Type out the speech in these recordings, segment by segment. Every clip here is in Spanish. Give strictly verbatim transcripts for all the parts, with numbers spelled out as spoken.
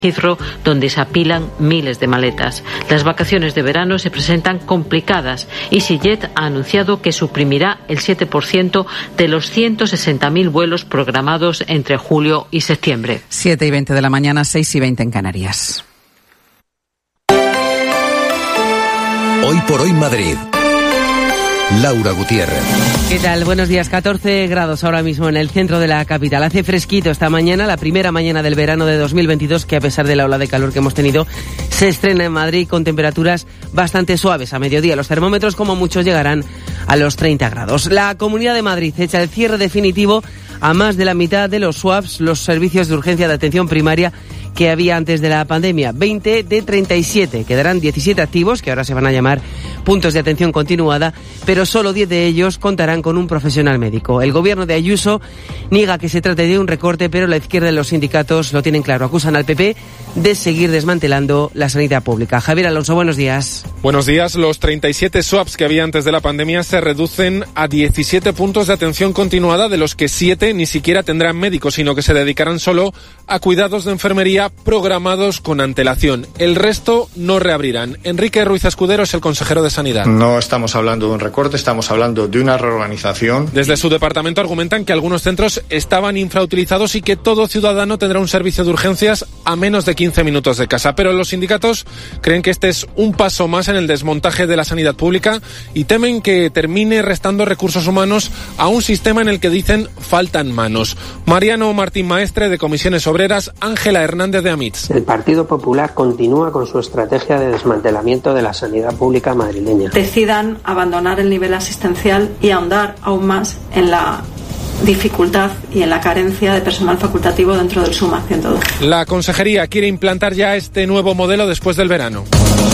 Heathrow, donde se apilan miles de maletas. Las vacaciones de verano se presentan complicadas y EasyJet ha anunciado que suprimirá el siete por ciento de los ciento sesenta mil vuelos programados entre julio y septiembre. siete y veinte de la mañana, seis y veinte en Canarias. Hoy por hoy Madrid. Laura Gutiérrez. ¿Qué tal? Buenos días. catorce grados ahora mismo en el centro de la capital. Hace fresquito esta mañana, la primera mañana del verano de dos mil veintidós, que a pesar de la ola de calor que hemos tenido, se estrena en Madrid con temperaturas bastante suaves a mediodía. Los termómetros, como muchos, llegarán a los treinta grados. La Comunidad de Madrid echa el cierre definitivo a más de la mitad de los S W A Ps, los servicios de urgencia de atención primaria que había antes de la pandemia. veinte de treinta y siete. Quedarán diecisiete activos, que ahora se van a llamar puntos de atención continuada, pero solo diez de ellos contarán con un profesional médico. El gobierno de Ayuso niega que se trate de un recorte, pero la izquierda y los sindicatos lo tienen claro. Acusan al P P de seguir desmantelando la sanidad pública. Javier Alonso, buenos días. Buenos días. Los treinta y siete S W A Ps que había antes de la pandemia se reducen a diecisiete puntos de atención continuada, de los que siete ni siquiera tendrán médicos, sino que se dedicarán solo a cuidados de enfermería programados con antelación. El resto no reabrirán. Enrique Ruiz Escudero es el consejero de Sanidad. No estamos hablando de un recorte, estamos hablando de una reorganización. Desde su departamento argumentan que algunos centros estaban infrautilizados y que todo ciudadano tendrá un servicio de urgencias a menos de quince minutos de casa. Pero los sindicatos creen que este es un paso más en el desmontaje de la sanidad pública y temen que termine restando recursos humanos a un sistema en el que dicen faltan manos. Mariano Martín Maestre, de Comisiones Obreras, Ángela Hernández, de Amitz. El Partido Popular continúa con su estrategia de desmantelamiento de la sanidad pública madrileña. Decidan abandonar el nivel asistencial y ahondar aún más en la dificultad y en la carencia de personal facultativo dentro del SUMA ciento dos. La consejería quiere implantar ya este nuevo modelo después del verano.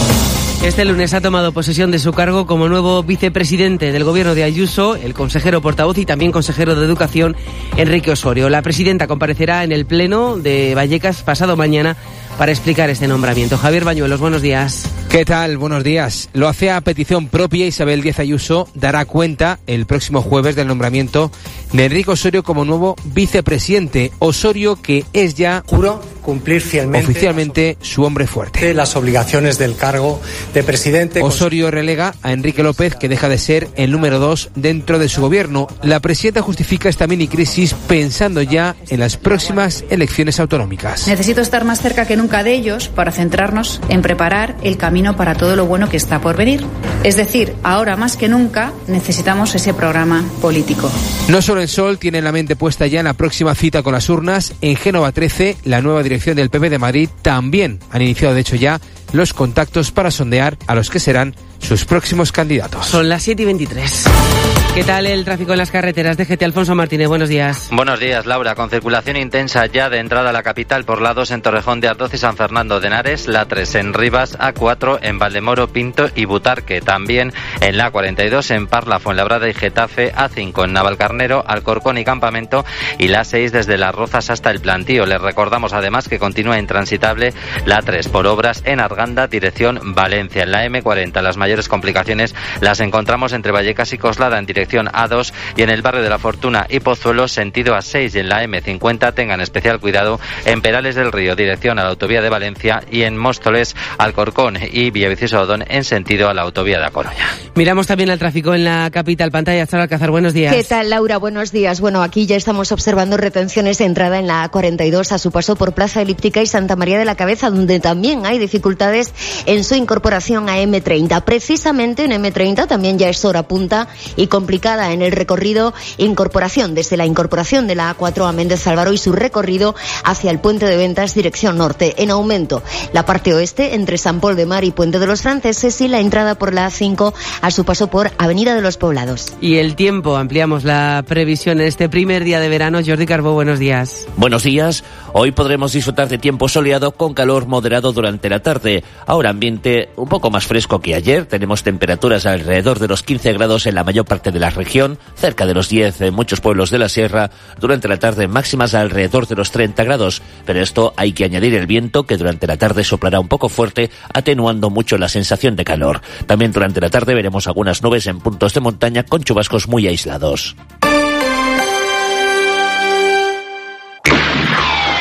Este lunes ha tomado posesión de su cargo como nuevo vicepresidente del gobierno de Ayuso, el consejero portavoz y también consejero de Educación, Enrique Osorio. La presidenta comparecerá en el Pleno de Vallecas pasado mañana para explicar este nombramiento. Javier Bañuelos, buenos días. ¿Qué tal? Buenos días. Lo hace a petición propia. Isabel Díaz Ayuso dará cuenta el próximo jueves del nombramiento de Enrique Osorio como nuevo vicepresidente. Osorio, que es ya... Juro cumplir fielmente oficialmente su hombre fuerte. Las obligaciones del cargo de presidente. Osorio relega a Enrique López, que deja de ser el número dos dentro de su gobierno. La presidenta justifica esta mini crisis pensando ya en las próximas elecciones autonómicas. Necesito estar más cerca que nunca de ellos para centrarnos en preparar el camino para todo lo bueno que está por venir. Es decir, ahora más que nunca necesitamos ese programa político. No solo en Sol tiene la mente puesta ya en la próxima cita con las urnas. En Génova trece, la nueva dirección del P P de Madrid también han iniciado de hecho ya los contactos para sondear a los que serán sus próximos candidatos. Son las siete y veintitrés. ¿Qué tal el tráfico en las carreteras? D G T, Alfonso Martínez, buenos días. Buenos días, Laura. Con circulación intensa ya de entrada a la capital por la dos en Torrejón de Ardoz y San Fernando de Henares, la tres en Rivas, A cuatro en Valdemoro, Pinto y Butarque. También en la cuarenta y dos en Parla, Fuenlabrada y Getafe, A cinco en Navalcarnero, Alcorcón y Campamento y la seis desde Las Rozas hasta el Plantío. Les recordamos además que continúa intransitable la tres por obras en Arganda, dirección Valencia. En la eme cuarenta las mayores complicaciones las encontramos entre Vallecas y Coslada en dirección A dos y en el barrio de la Fortuna y Pozuelo sentido A seis, y en la eme cincuenta tengan especial cuidado en Perales del Río dirección a la autovía de Valencia y en Móstoles, Alcorcón y Villaviciosa Odón en sentido a la autovía de A Coruña. Miramos también el tráfico en la capital. Pantalla, Sara Alcázar, buenos días. ¿Qué tal, Laura? Buenos días. Bueno, aquí ya estamos observando retenciones de entrada en la A cuarenta y dos a su paso por Plaza Elíptica y Santa María de la Cabeza, donde también hay dificultades en su incorporación a eme treinta. Precisamente en eme treinta también ya es hora punta y complicada en el recorrido incorporación, desde la incorporación de la A cuatro a Méndez Álvaro y su recorrido hacia el Puente de Ventas dirección norte. En aumento la parte oeste entre San Pol de Mar y Puente de los Franceses y la entrada por la A cinco a su paso por Avenida de los Poblados. Y el tiempo, ampliamos la previsión en este primer día de verano. Jordi Carbó, buenos días. Buenos días. Hoy podremos disfrutar de tiempo soleado con calor moderado durante la tarde. Ahora ambiente un poco más fresco que ayer. Tenemos temperaturas alrededor de los quince grados en la mayor parte de la región, cerca de los diez en muchos pueblos de la sierra. Durante la tarde máximas alrededor de los treinta grados. Pero esto hay que añadir el viento, que durante la tarde soplará un poco fuerte, atenuando mucho la sensación de calor. También durante la tarde veremos algunas nubes en puntos de montaña con chubascos muy aislados. Donde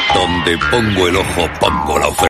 Donde pongo el ojo, pongo la oferta.